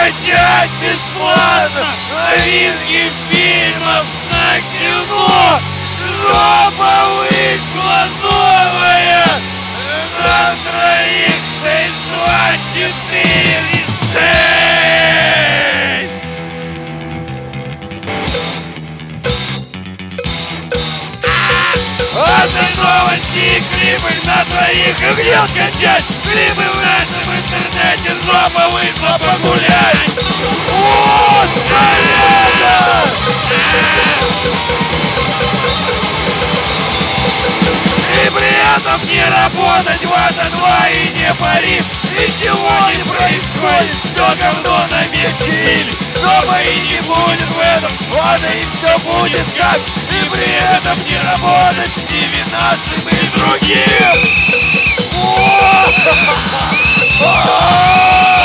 скачать бесплатно новинки фильмов на кино. Жопа вышла новая на троих. 6, 2, 4, 6. Одной новости и клипы на троих. И где скачать клипы в нашем интернете? Жопа вышла погулять. О, Соледа! И при этом не работать в это 2 и не парить. Ничего не происходит, все говно на месте. Или жопа и не будет в этом. Ладно, и все будет как. И при этом не работать с ними нашим и другим.